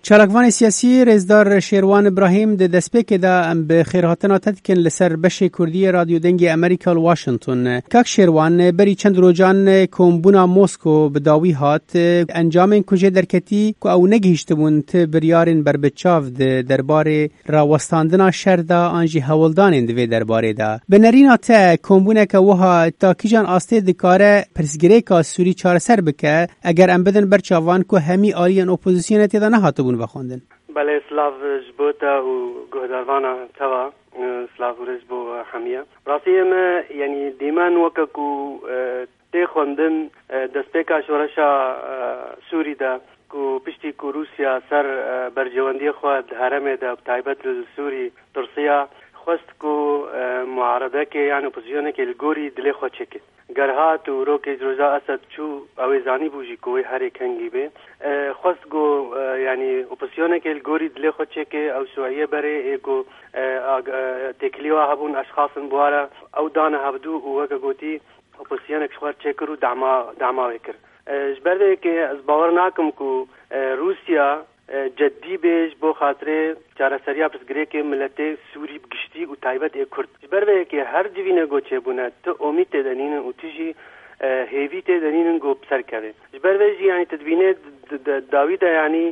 چارەکوانی سیاسی رێزدار شێروان ابراهیم د دەستپێکێدا ئەم بە خێرهاتنا تەتکن لەسەر بەشی کوردی رادیۆ دەنگی ئەمریکا واشنگتن. کاک شێروان بەری چەند ڕۆژان کۆمبوونا مۆسکۆ بەداوی هات ئەنجامên ku jê derketî ku ew negihîştibûn ti biryarên berbiçav di derbarê rawestandina şer da an jî hewildanên di vê derbarê de. Bi nerîna te kombûneke wiha ta kîjan astê dikare pirsgirêka Sûrî çareser bike eger em bidin ber çavan ku hemî aliyên opozîsyonê têda nehatibûn vexwendin. بله سلاف جبوتا و گهداروانا توا سلاف ورز بو حمیه راستی ما یعنی دیمان وککو تی خوندن دستپیکا شورشا سوری دا کو پشتی کو روسیا سر برجواندی خود هرمه دا تایبت سوری ترسیا خواست کو معارضه که یعنی اپوزیسیونه که الگوری دلی خود چکه گرهات و روکی روزا اسد چو اویزانی بوجی کوی هر کنگی به خواست گو یعنی اپوزیسیونه که الگوری دلی خود چکه او سویه بره ایگو تکلیوا هبون اشخاصن بوارا او دانه هبدو و وکا گوتی اپوزیسیونه که خوار چکر و دعما وکر جبرده که از باور ناکم که روسیا جدی بیش بو خاطر چارەسەریya pirsgirêkê miletê Sûrî giştî û taybet ê Kurd ji ber vê yekê her civîne got çêbûne tu omîd tê denînin û tu jî hêvî tê denînin got serkeve ji ber vê jî yanî tu dibînê dawî de yanî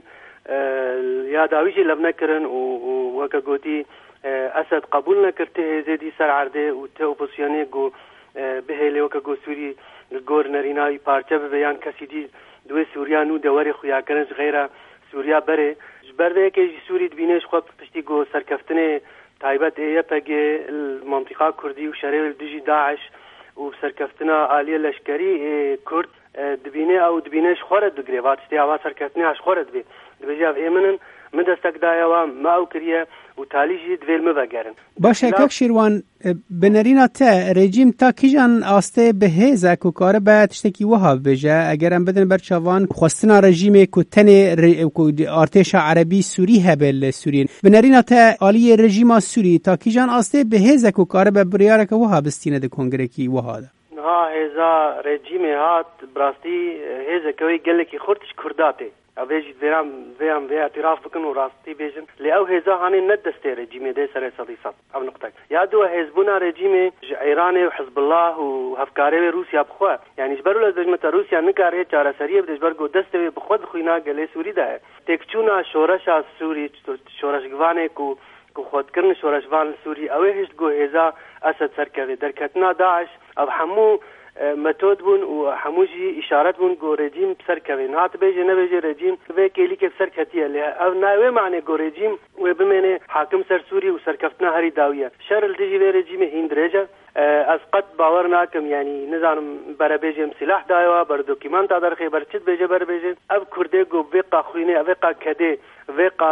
ya dawî jî lev nekirin û weke gotî Esed qebûl nekir tu hêzê dî ser erdê û tu opozisyonê got bihêlê weke got Sûrî gor nerîna wî parçe bibe yan kesî dî دوێ سووریا نû de werê xuyakirin ji xêra Sûriya berê ji ber vê yekê jî Sûrî dibînê ji xwe piştî got serkeftinê taybet ê YPG mantıqa Kurdî û şerê li dijî Daeş û serkeftina aliyê leşkerî ê Kurd dibînê ew dibînê ji xwe re digirê va tiştê ava serkeftinê ji xwe re dibê dibêje ev ê min min destek daye wan me ew kiriye û talî jî divê min vegerin. Baş e kak Şîrwan bi nerîna te rejîm ta kîjan astê bihêze ku karibe tiştekî wiha bibêje eger em bidin ber çavan xwestina rejîmê ku tenê ku artêşa Erebî Sûrî hebe li Sûriyê bi nerîna te aliyê rejîma Sûrî ta kîjan astê bihêze ku karibe biryareke wiha bistîne di kongrekî wiha de. Ha hêza rejîmê hat birastî hêzeke wê gelekî xurt ji Kurda tê evê jî vê etiraf bikin û rastî bêjin lê ew hêza hanê ne destê rejîmê dê serê sedî sed ev nuqtek ya duwe hêzbûna rejîmê ji Îranê û Hizbullah û hevkarê wê Rûsya bixwe yanî ji ber wî dejme te Rûsya nikare çareseriyê bide ji ber got destê wê bixwe dixwîna gelê Sûrî de ye têkçûna şoreşa Sûrî şoreşgivanê ku xwedkirin şoreşvan li Sûrî ew ê hişt got hêza Esed serkevê derketina Daeş ev hemû متود بون و هموجی اشارت بون گو رژیم سر کوین هات بیجه نبیجه رژیم و کلی که سر کتیه لی او ناوی معنی گو رژیم و بمینه حاکم سر سوری و سرکفتنا هری داویه شر التجی و رژیم هند رجه از قد باور ناکم یعنی نزانم برا بیجم سلاح دایوا بر دوکیمانت درخی بر چید بیجه بر بیجه او کرده گو وقا خوینه وقا کده وقا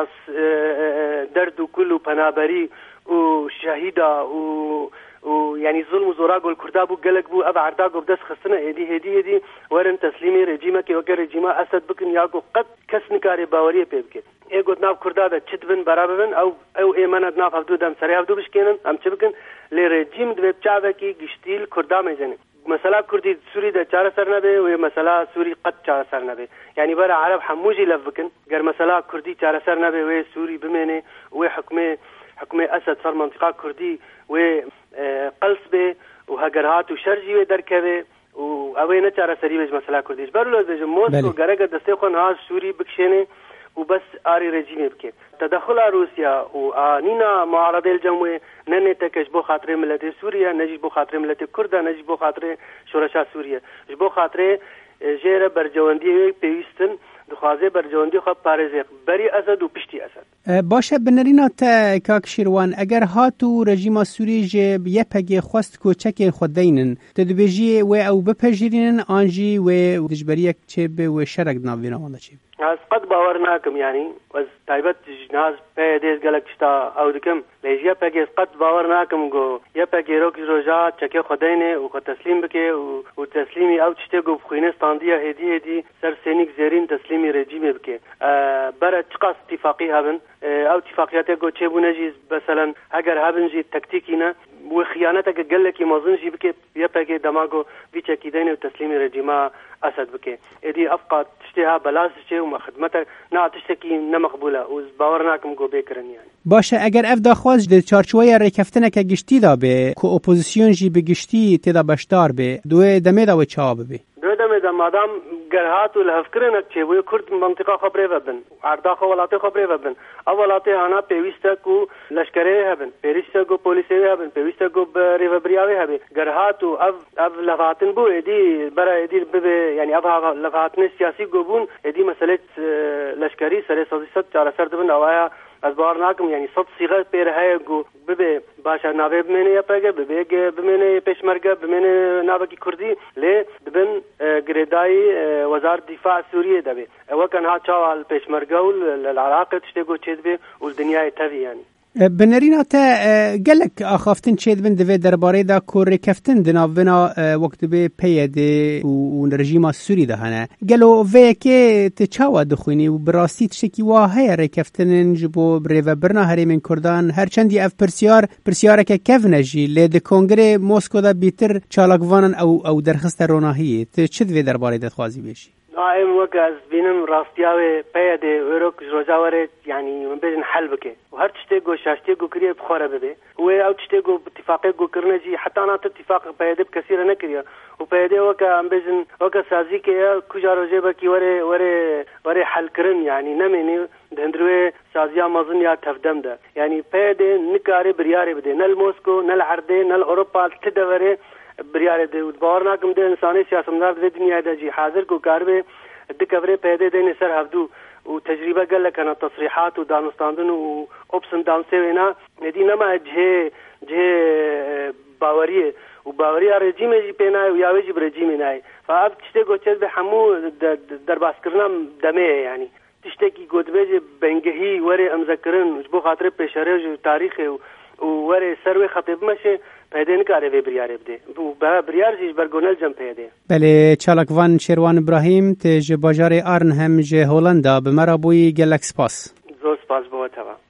درد و کل و پنابری و شهیدا و يعني ظلم وزورا قول كردا بو قلق بو ابا عردا قو بدس خصنا هدي ورن تسليمي رجيمه كي وقر رجيمه اسد بكن ياقو قد كسنكاري باوريه بيبكي اي قد ناف كردا ده چتبن برابن او ايمانات ناف عبدو دم سري عبدو بشكينن ام چبكن لي رجيم دو بچاوه كي گشتيل كردا ميزني مثلا كردي سوري ده چاره سر نبه و مثلا سوري قد چاره سر نبه يعني برا عرب حموجي لفكن غير مثلا كردي چاره سر نبه و سوري بمنه و حكمه اسد صار منطقه كردي و قلص به و هجرات و شرجي و دركبه و اوينه چاره سري بج مثلا كرديش برلو بج موسكو غرغه دسته خو ناز سوري بكشنه وبس آري رژیم بکه تدخل روسیا و آنینا معارضه الجمعه ننه تکش بو خاطر ملت سوریه نجی بو خاطر ملت کرد نجی بو خاطر شورشا سوریه بو خاطر جيره برجواندی پیوستن دخوازه برجواندی خو پارێزێ بەری ئەسد و پشتی ئەسد باشە بنەرینە te کاک شێروان ئەگەر هات و رەژیما سووری jê yepegê xwest کۆچەکên xwe deynin te dibêjiyê wê ew bipejirînin an jî wê dijberiyek çêbe wê şerek di nav vê nawan de çêbe از قد باور ناکم یعنی از تایبەت ناز پێ دێز gelek tişta ew dikim lê ji yepegê qed bawer nakim got yepegê rokî roja çekê xwe deyne û xwe teslîm bike û teslîmî ew tiştê got bixwîne standiya hêdî ser sênîk zêrîn teslîmî rejîmê bike bere çi qas îtîfaqî hebin ew îtîfaqiyetê got çêbûne jî mesela heger hebin jî tektikî ne وخيانتك قال لك ما ظنش بك يبقى دماغه بيتش كيدين وتسليم رجيمه اسد بك ادي افقا تشتيها بلاش شيء وما خدمتك نا تشتكي نمقبوله وباورناكم جو بكرن يعني باشه اگر اف داخواز د چارچوی رکفتنه که گشتی دا به کو اپوزیسیون جی به گشتی تدا بشدار به دو دمه دا و چاب به دو دمه دا مادام گرهات ولهفکرنك چه وي كرد منطقه خبره وبن عرضه ولات خبره وبن اولات انا پیوسته کو لشکره هبن پیوسته کو پولیسه هبن پیوسته کو ریوبریاوی هبن گرهات او اف لغاتن بو ادي برا ادي يعني ابها لغاتن سیاسی گوبون ادي مساله لشکری سره 400 دبن اوایا از بارناکم يعني صد صيغه بيرها جو ببي باشا نابب مني يبقى ببي بمني پشمرگه بمني نابکی کردی ل دبن گریدای وزارت دفاع سوریه دبي وكان ها چاوال پشمرگه العراق تشتگو چدبه والدنيا تبي يعني بنرينا تا گلک آخافتن چید بن دوی درباره دا کور کفتن دناونا وقت به پیده و رژیم سوری ده هنه گلو وی که تچاوا دخوینی و براستی تشکی واهی رکفتن جبو بریو برنا هریمین کردان هرچندی اف پرسیار که کف نجی لید کنگره موسکو دا بیتر چالاکوانن او درخست روناهی چه دوی درباره دا خوازی بیشی؟ نایم وقت بینم راستیاوی پیاده ویروک جوزاوره يعني من بين حل بكي وهر تشتيقو شاشتيقو كريه بخوره ببي او تشتيقو باتفاقيقو كرنجي حتى انا اتفاق بيدب كثيرا نكريا وبيدي وكا امبيزن وكا سازيكي كجارو جيبكي وري حل كرن يعني نميني دهندروي سازيا مظن يا تفدم ده يعني بيدي نكاري برياري بدي نل موسكو نل عردي نل اوروبا تدوري برياري دي وبارناكم ده انساني سياسمدار ده دنيا ده جي حاضر کو كاربه دكبري بيدي دين سر هفدو وتجربه قال لك انا تصريحات ودانستاندن واوبسن داون سوينا ندي نما جه باوريه وباوريه رجيم جي بينا وياوي رجيم ناي فاب تشتكو تشد بحمو درباس كرنا دمه يعني تشتكي قدبه بنگهي وري امذكرن بو خاطر بشره تاريخ ووري سروي خطيب مشه پیدا نکاره وی بریاره بده و بریار جیش برگونل جم پیدا بله چالاکوان شیروان ابراهیم تج باجار آرن هم جه هولندا به مرا بوی گلک سپاس زو سپاس بو توا